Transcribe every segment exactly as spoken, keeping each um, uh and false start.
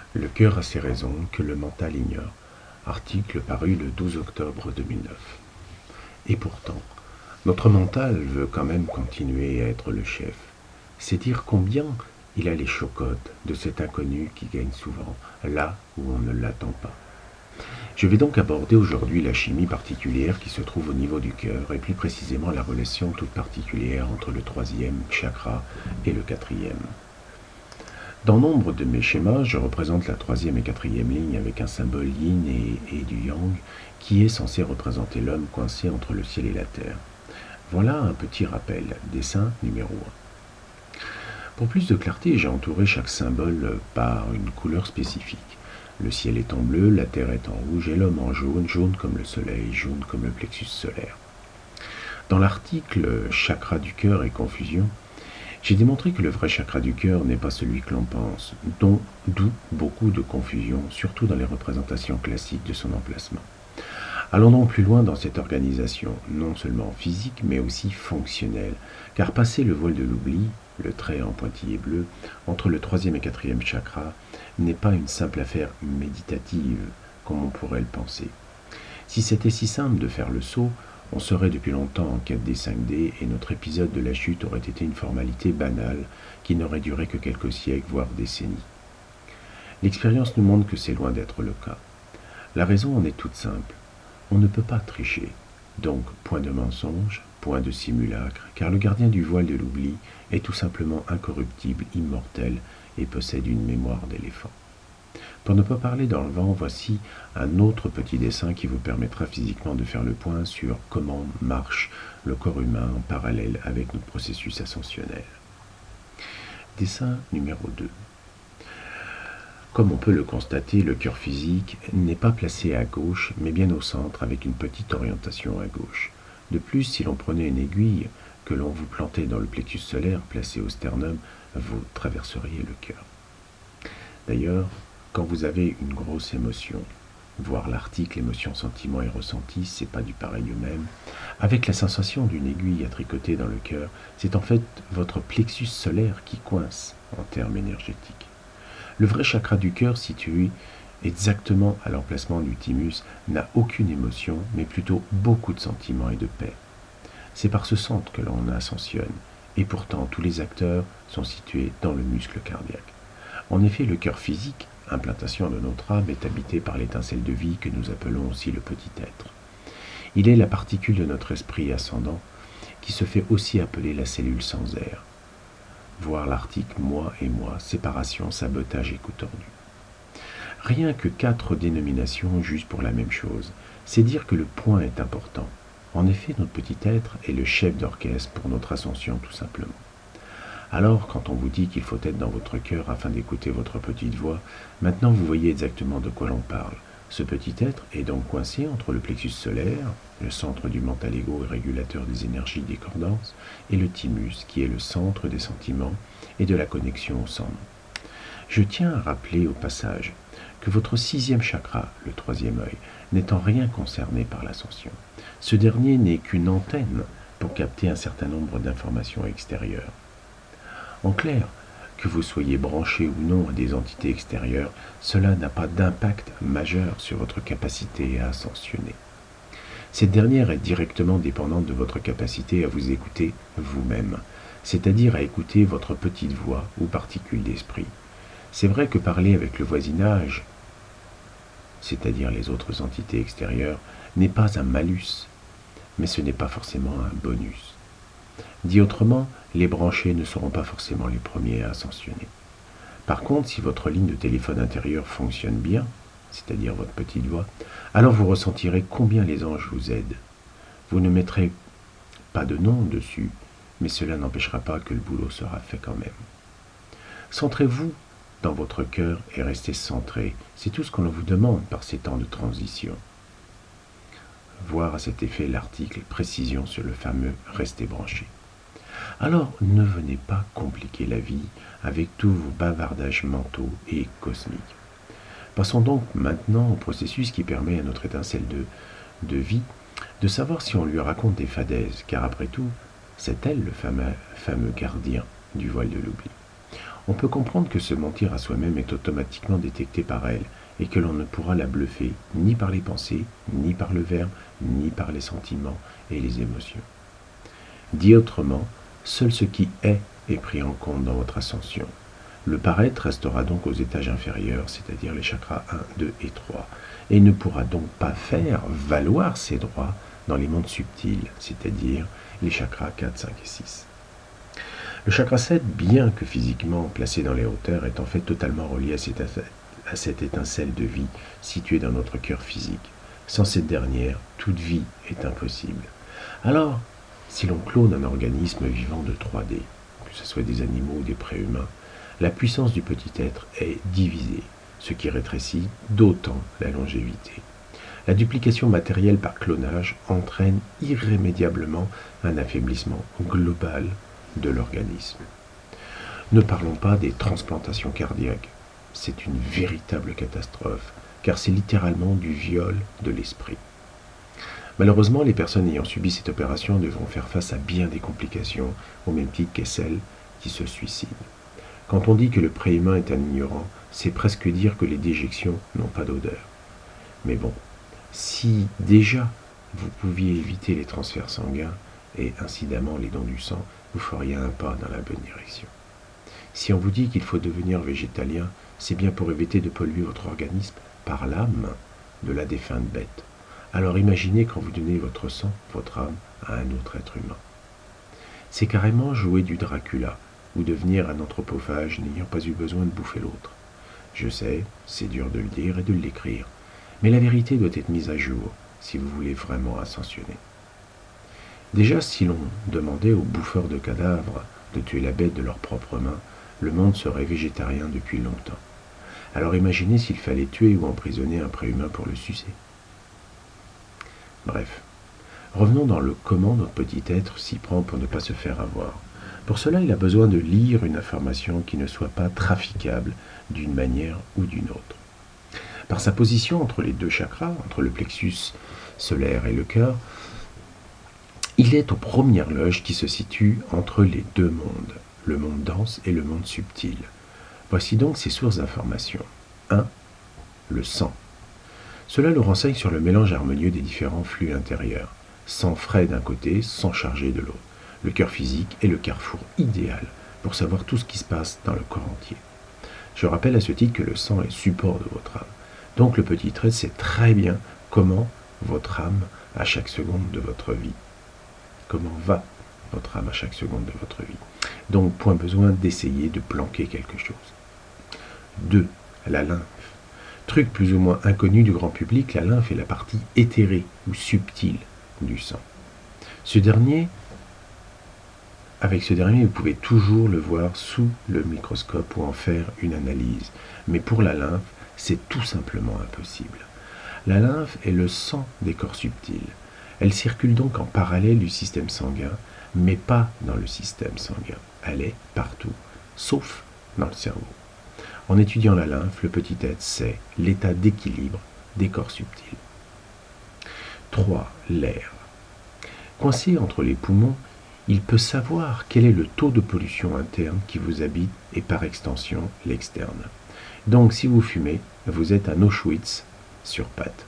Le cœur a ses raisons que le mental ignore. Article paru le douze octobre deux mille neuf. Et pourtant, notre mental veut quand même continuer à être le chef. C'est dire combien il a les chocottes de cet inconnu qui gagne souvent, là où on ne l'attend pas. Je vais donc aborder aujourd'hui la chimie particulière qui se trouve au niveau du cœur, et plus précisément la relation toute particulière entre le troisième chakra et le quatrième. Dans nombre de mes schémas, je représente la troisième et quatrième ligne avec un symbole yin et, et du yang qui est censé représenter l'homme coincé entre le ciel et la terre. Voilà un petit rappel, dessin numéro un. Pour plus de clarté, j'ai entouré chaque symbole par une couleur spécifique. Le ciel est en bleu, la terre est en rouge et l'homme en jaune, jaune comme le soleil, jaune comme le plexus solaire. Dans l'article « Chakra du cœur et confusion », j'ai démontré que le vrai chakra du cœur n'est pas celui que l'on pense, dont d'où beaucoup de confusion, surtout dans les représentations classiques de son emplacement. Allons donc plus loin dans cette organisation, non seulement physique, mais aussi fonctionnelle, car passer le voile de l'oubli, le trait en pointillé bleu, entre le troisième et quatrième chakra, n'est pas une simple affaire méditative, comme on pourrait le penser. Si c'était si simple de faire le saut, on serait depuis longtemps en quête des cinq D et notre épisode de la chute aurait été une formalité banale qui n'aurait duré que quelques siècles, voire décennies. L'expérience nous montre que c'est loin d'être le cas. La raison en est toute simple. On ne peut pas tricher. Donc, point de mensonge, point de simulacre, car le gardien du voile de l'oubli est tout simplement incorruptible, immortel et possède une mémoire d'éléphant. Pour ne pas parler dans le vent, voici un autre petit dessin qui vous permettra physiquement de faire le point sur comment marche le corps humain en parallèle avec notre processus ascensionnel. Dessin numéro deux. Comme on peut le constater, le cœur physique n'est pas placé à gauche, mais bien au centre avec une petite orientation à gauche. De plus, si l'on prenait une aiguille que l'on vous plantait dans le plexus solaire placé au sternum, vous traverseriez le cœur. D'ailleurs, quand vous avez une grosse émotion, voir l'article émotion, sentiment et ressenti, c'est pas du pareil au même, avec la sensation d'une aiguille à tricoter dans le cœur, c'est en fait votre plexus solaire qui coince en termes énergétiques. Le vrai chakra du cœur, situé exactement à l'emplacement du thymus, n'a aucune émotion, mais plutôt beaucoup de sentiments et de paix. C'est par ce centre que l'on ascensionne, et pourtant tous les acteurs sont situés dans le muscle cardiaque. En effet, le cœur physique, implantation de notre âme, est habité par l'étincelle de vie que nous appelons aussi le petit être. Il est la particule de notre esprit ascendant qui se fait aussi appeler la cellule sans air. Voir l'article moi et moi, séparation, sabotage et coup tordu. Rien que quatre dénominations jugent pour la même chose. C'est dire que le point est important. En effet, notre petit être est le chef d'orchestre pour notre ascension tout simplement. Alors, quand on vous dit qu'il faut être dans votre cœur afin d'écouter votre petite voix, maintenant vous voyez exactement de quoi l'on parle. Ce petit être est donc coincé entre le plexus solaire, le centre du mental égo et régulateur des énergies décordances, et le thymus, qui est le centre des sentiments et de la connexion au sang. Je tiens à rappeler au passage que votre sixième chakra, le troisième œil, n'est en rien concerné par l'ascension. Ce dernier n'est qu'une antenne pour capter un certain nombre d'informations extérieures. En clair, que vous soyez branché ou non à des entités extérieures, cela n'a pas d'impact majeur sur votre capacité à ascensionner. Cette dernière est directement dépendante de votre capacité à vous écouter vous-même, c'est-à-dire à écouter votre petite voix ou particule d'esprit. C'est vrai que parler avec le voisinage, c'est-à-dire les autres entités extérieures, n'est pas un malus, mais ce n'est pas forcément un bonus. Dit autrement, les branchés ne seront pas forcément les premiers à ascensionner. Par contre, si votre ligne de téléphone intérieur fonctionne bien, c'est-à-dire votre petite voix, alors vous ressentirez combien les anges vous aident. Vous ne mettrez pas de nom dessus, mais cela n'empêchera pas que le boulot sera fait quand même. Centrez-vous dans votre cœur et restez centré. C'est tout ce qu'on vous demande par ces temps de transition. Voir à cet effet l'article Précision sur le fameux « Rester branché ». Alors ne venez pas compliquer la vie avec tous vos bavardages mentaux et cosmiques. Passons donc maintenant au processus qui permet à notre étincelle de, de vie de savoir si on lui raconte des fadaises, car après tout, c'est elle le fameux, fameux gardien du voile de l'oubli. On peut comprendre que se mentir à soi-même est automatiquement détecté par elle et que l'on ne pourra la bluffer ni par les pensées, ni par le verbe, ni par les sentiments et les émotions. Dit autrement, seul ce qui est est pris en compte dans votre ascension. Le paraître restera donc aux étages inférieurs, c'est-à-dire les chakras un, deux et trois, et ne pourra donc pas faire valoir ses droits dans les mondes subtils, c'est-à-dire les chakras quatre, cinq et six. Le chakra sept, bien que physiquement placé dans les hauteurs, est en fait totalement relié à cette, à cette étincelle de vie située dans notre cœur physique. Sans cette dernière, toute vie est impossible. Alors, si l'on clone un organisme vivant de trois D, que ce soit des animaux ou des préhumains, la puissance du petit être est divisée, ce qui rétrécit d'autant la longévité. La duplication matérielle par clonage entraîne irrémédiablement un affaiblissement global de l'organisme. Ne parlons pas des transplantations cardiaques. C'est une véritable catastrophe, car c'est littéralement du viol de l'esprit. Malheureusement, les personnes ayant subi cette opération devront faire face à bien des complications, au même titre que celles qui se suicident. Quand on dit que le préhumain est un ignorant, c'est presque dire que les déjections n'ont pas d'odeur. Mais bon, si déjà vous pouviez éviter les transferts sanguins et incidemment les dons du sang, vous feriez un pas dans la bonne direction. Si on vous dit qu'il faut devenir végétalien, c'est bien pour éviter de polluer votre organisme par l'âme de la défunte bête. Alors imaginez quand vous donnez votre sang, votre âme, à un autre être humain. C'est carrément jouer du Dracula, ou devenir un anthropophage n'ayant pas eu besoin de bouffer l'autre. Je sais, c'est dur de le dire et de l'écrire, mais la vérité doit être mise à jour si vous voulez vraiment ascensionner. Déjà, si l'on demandait aux bouffeurs de cadavres de tuer la bête de leurs propres mains, le monde serait végétarien depuis longtemps. Alors imaginez s'il fallait tuer ou emprisonner un préhumain pour le sucer. Bref, revenons dans le comment notre petit être s'y prend pour ne pas se faire avoir. Pour cela, il a besoin de lire une information qui ne soit pas traficable d'une manière ou d'une autre. Par sa position entre les deux chakras, entre le plexus solaire et le cœur, il est aux premières loges qui se situent entre les deux mondes, le monde dense et le monde subtil. Voici donc ses sources d'informations. un. Le sang. Cela le renseigne sur le mélange harmonieux des différents flux intérieurs. Sang frais d'un côté, sang chargé de l'autre. Le cœur physique est le carrefour idéal pour savoir tout ce qui se passe dans le corps entier. Je rappelle à ce titre que le sang est support de votre âme. Donc le petit trait sait très bien comment votre âme à chaque seconde de votre vie. Comment va votre âme à chaque seconde de votre vie. Donc point besoin d'essayer de planquer quelque chose. deux. La lymphe. Truc plus ou moins inconnu du grand public, la lymphe est la partie éthérée ou subtile du sang. Ce dernier Avec ce dernier, vous pouvez toujours le voir sous le microscope ou en faire une analyse. Mais pour la lymphe, c'est tout simplement impossible. La lymphe est le sang des corps subtils. Elle circule donc en parallèle du système sanguin, mais pas dans le système sanguin. Elle est partout, sauf dans le cerveau. En étudiant la lymphe, le petit être sait l'état d'équilibre des corps subtils. trois. L'air. Coincé entre les poumons, il peut savoir quel est le taux de pollution interne qui vous habite et par extension l'externe. Donc si vous fumez, vous êtes un Auschwitz sur pattes.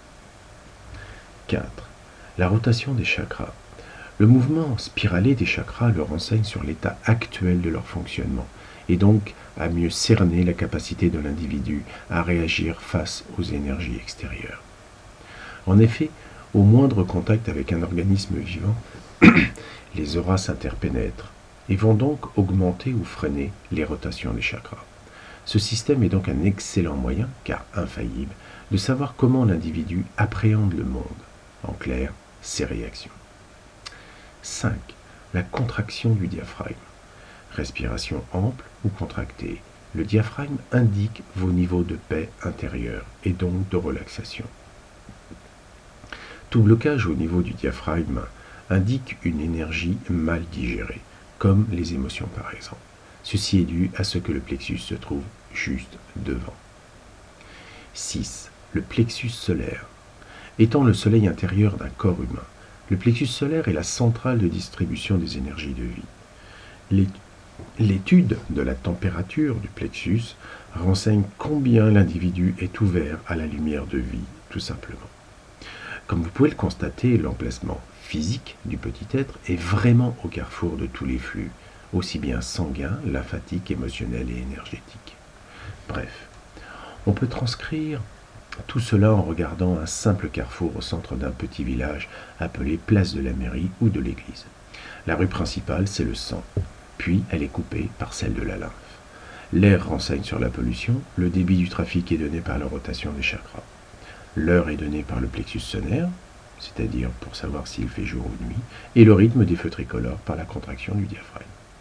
quatre. La rotation des chakras. Le mouvement spiralé des chakras le renseigne sur l'état actuel de leur fonctionnement et donc à mieux cerner la capacité de l'individu à réagir face aux énergies extérieures. En effet, au moindre contact avec un organisme vivant, les auras s'interpénètrent et vont donc augmenter ou freiner les rotations des chakras. Ce système est donc un excellent moyen, car infaillible, de savoir comment l'individu appréhende le monde, en clair, ses réactions. cinq. La contraction du diaphragme. Respiration ample ou contractée. Le diaphragme indique vos niveaux de paix intérieure et donc de relaxation. Tout blocage au niveau du diaphragme indique une énergie mal digérée, comme les émotions par exemple. Ceci est dû à ce que le plexus se trouve juste devant. six. Le plexus solaire. Étant le soleil intérieur d'un corps humain, le plexus solaire est la centrale de distribution des énergies de vie. L'étude de la température du plexus renseigne combien l'individu est ouvert à la lumière de vie, tout simplement. Comme vous pouvez le constater, l'emplacement physique du petit être est vraiment au carrefour de tous les flux, aussi bien sanguins, lymphatiques, émotionnels et énergétiques. Bref, on peut transcrire tout cela en regardant un simple carrefour au centre d'un petit village appelé place de la mairie ou de l'église. La rue principale, c'est le sang, puis elle est coupée par celle de la lymphe. L'air renseigne sur la pollution, le débit du trafic est donné par la rotation des chakras. L'heure est donnée par le plexus solaire, c'est-à-dire pour savoir s'il fait jour ou nuit, et le rythme des feux tricolores par la contraction du diaphragme.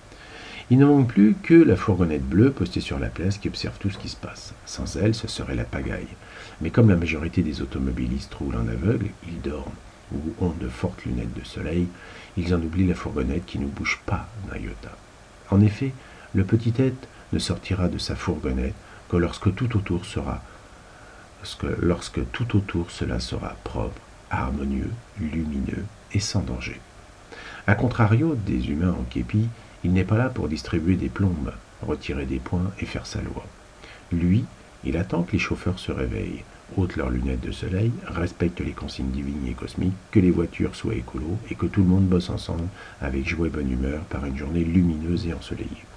Il ne manque plus que la fourgonnette bleue postée sur la place qui observe tout ce qui se passe. Sans elle, ce serait la pagaille. Mais comme la majorité des automobilistes roulent en aveugle, ils dorment ou ont de fortes lunettes de soleil, ils en oublient la fourgonnette qui ne bouge pas d'un iota. En effet, le petit être ne sortira de sa fourgonnette que lorsque tout autour sera, lorsque, lorsque tout autour cela sera propre, harmonieux, lumineux et sans danger. A contrario des humains en képi, il n'est pas là pour distribuer des plombes, retirer des points et faire sa loi. Lui, il attend que les chauffeurs se réveillent, ôtent leurs lunettes de soleil, respectent les consignes divines et cosmiques, que les voitures soient écolos et que tout le monde bosse ensemble avec joie et bonne humeur par une journée lumineuse et ensoleillée.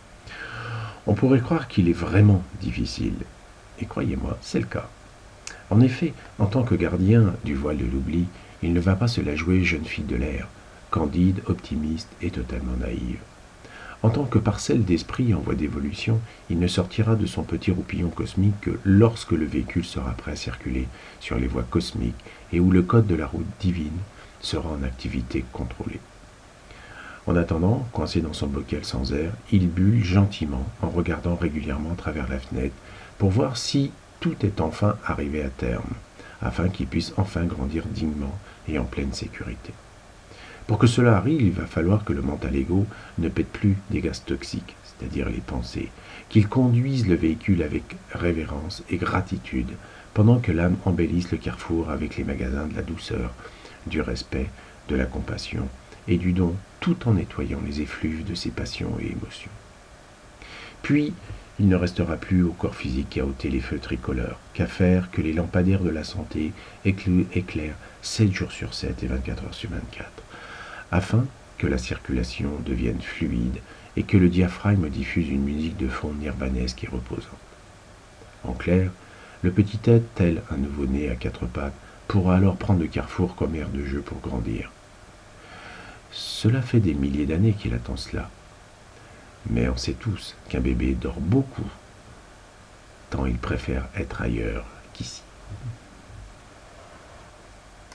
On pourrait croire qu'il est vraiment difficile, et croyez-moi, c'est le cas. En effet, en tant que gardien du voile de l'oubli, il ne va pas se la jouer jeune fille de l'air, candide, optimiste et totalement naïve. En tant que parcelle d'esprit en voie d'évolution, il ne sortira de son petit roupillon cosmique que lorsque le véhicule sera prêt à circuler sur les voies cosmiques et où le code de la route divine sera en activité contrôlée. En attendant, coincé dans son bocal sans air, il bulle gentiment en regardant régulièrement à travers la fenêtre pour voir si tout est enfin arrivé à terme, afin qu'il puisse enfin grandir dignement et en pleine sécurité. Pour que cela arrive, il va falloir que le mental égo ne pète plus des gaz toxiques, c'est-à-dire les pensées, qu'il conduise le véhicule avec révérence et gratitude, pendant que l'âme embellisse le carrefour avec les magasins de la douceur, du respect, de la compassion et du don, tout en nettoyant les effluves de ses passions et émotions. Puis, il ne restera plus au corps physique qu'à ôter les feux tricolores, qu'à faire que les lampadaires de la santé éclairent sept jours sur sept et vingt-quatre heures sur vingt-quatre. Afin que la circulation devienne fluide et que le diaphragme diffuse une musique de fond nirvanesque et reposante. En clair, le petit être, tel un nouveau-né à quatre pattes, pourra alors prendre le carrefour comme aire de jeu pour grandir. Cela fait des milliers d'années qu'il attend cela. Mais on sait tous qu'un bébé dort beaucoup, tant il préfère être ailleurs qu'ici.